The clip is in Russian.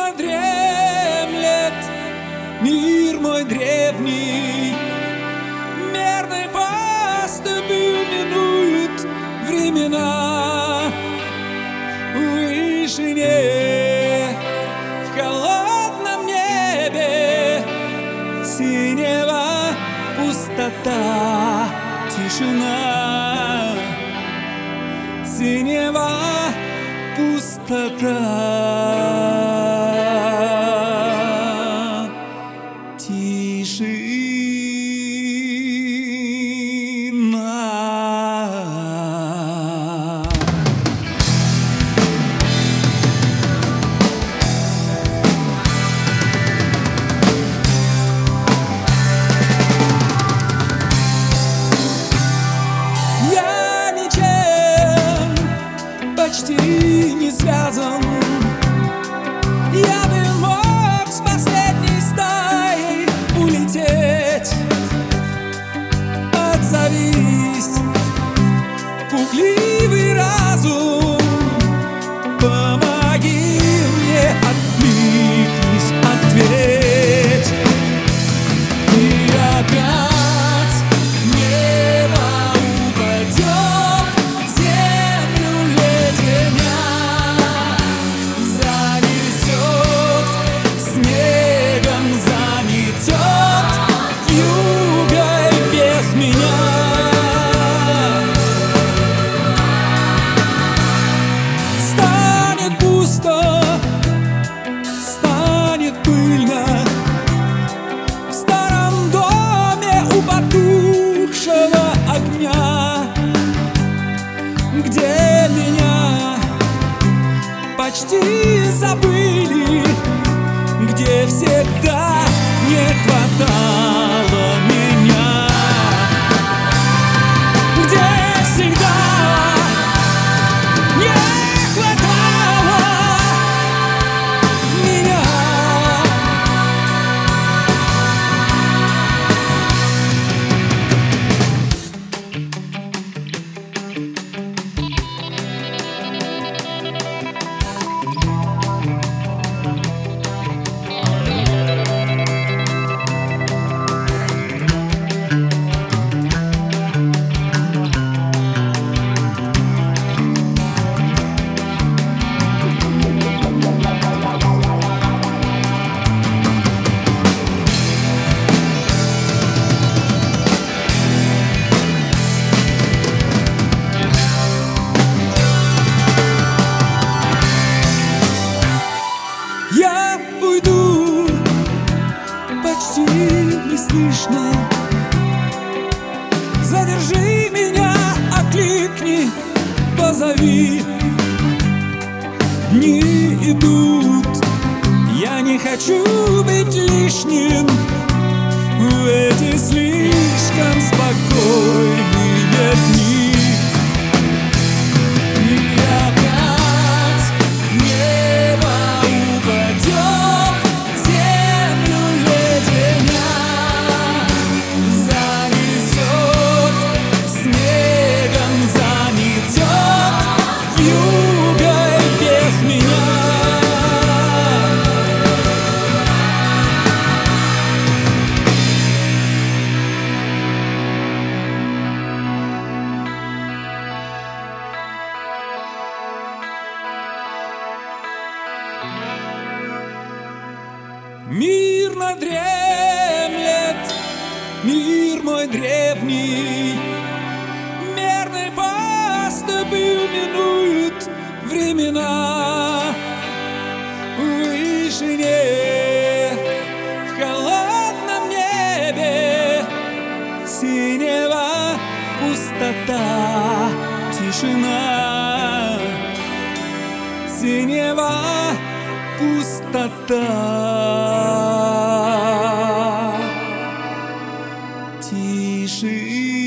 Мирно дремлет мир мой древний, мерной поступью минуют времена. В вышине, в холодном небе синего пустота, тишина, синего пустота, тишина. Я ничем почти не связан. Я бы мог с последней стаей улететь. Отзовись, пугливый разум, помоги мне, откликнись, ответь. И опять небо упадет, землю леденя занесет, снегом заметет, вьюгой без меня. Станет пусто, станет пыльно в старом доме у потухшего огня, где меня почти забыли, где всегда не хватало меня, где всегда не хватало меня. Я уйду почти неслышно. Задержи меня, окликни, позови. Дни идут, я не хочу быть лишним в эти слишком спокойные дни. И опять небо упадет, землю леденя занесет, снегом заметет, вьюгой без меня. Мирно дремлет мир мой древний, мерной поступью минуют времена. В вышине, в холодном небе синего пустота, тишина, синего пустота, тишина.